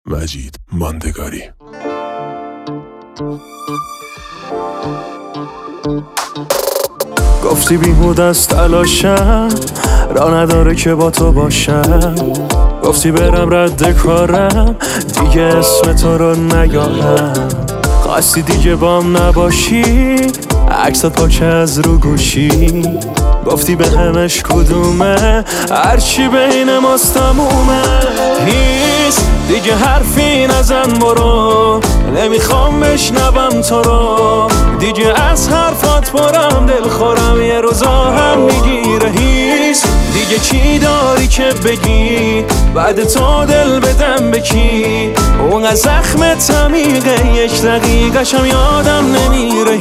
مجید ماندگاری. گفتی بیهود از تلاشم، راه نداره که با تو باشم. گفتی برم رد کارم، دیگه اسم تو رو نیارم. خواستی دیگه بام نباشی، عکسات پاچه از رو گوشی. گفتی به همش کدومه، هرچی بین ماست تمومه. هیچ دیگه حرفی نزن برو، نمیخوام بشنوم تو رو. دیگه از حرفات برم دل خورم، یه روزا هم میگیره. هیچ دیگه چی داری که بگی، بعد تو دل بدم به کی؟ اون زخم تمیقه، یک دقیقشم یادم نمیره.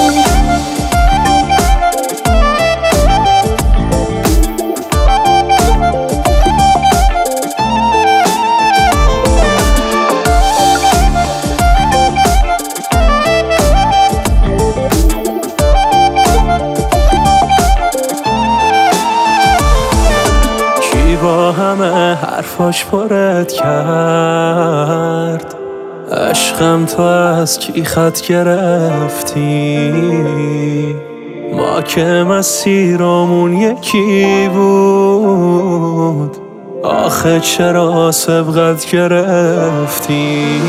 با همه حرفاش پرت کرد، عشقم تو از کی خط گرفتی؟ ما که مسیرمون یکی بود، آخه چرا سبقت گرفتی؟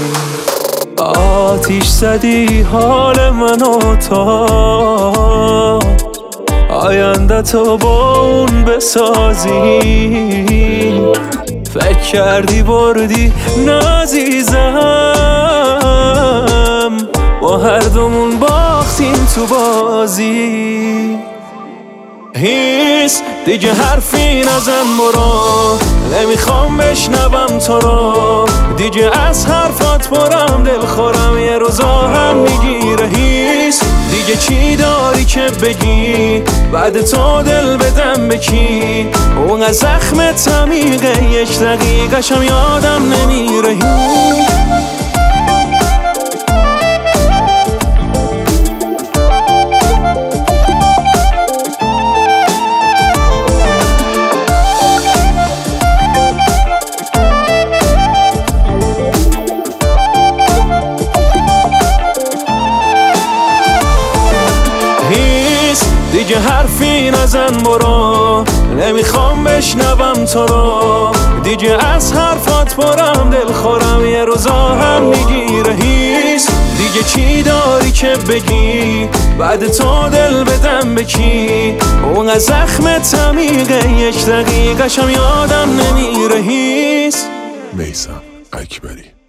آتیش زدی حال منو، تا آینده تو با اون بسازی. فکر کردی بردی نازیزم، با هر دومون باختیم تو بازی. هیچ دیگه حرفی نزن برو، نمیخوام بشنوم تو رو. دیگه از حرفات برم دل خورم، یه روزا هم میگیره. هیچ دیگه چی داری که بگی، بعد تو دل بدم به کی؟ اون زخم تمیقه، یک دقیقشم یادم نمیره. دیگه حرفی نزن برو، نمیخوام بشنوم تو رو. دیگه از حرفات برم دل خورم، یه روزا هم میگیره. هیچ دیگه چی داری که بگی، بعد تو دل بدم به کی؟ اون زخم تمیقه، یک دقیقشم یادم نمیره. هیچ میثم اکبری.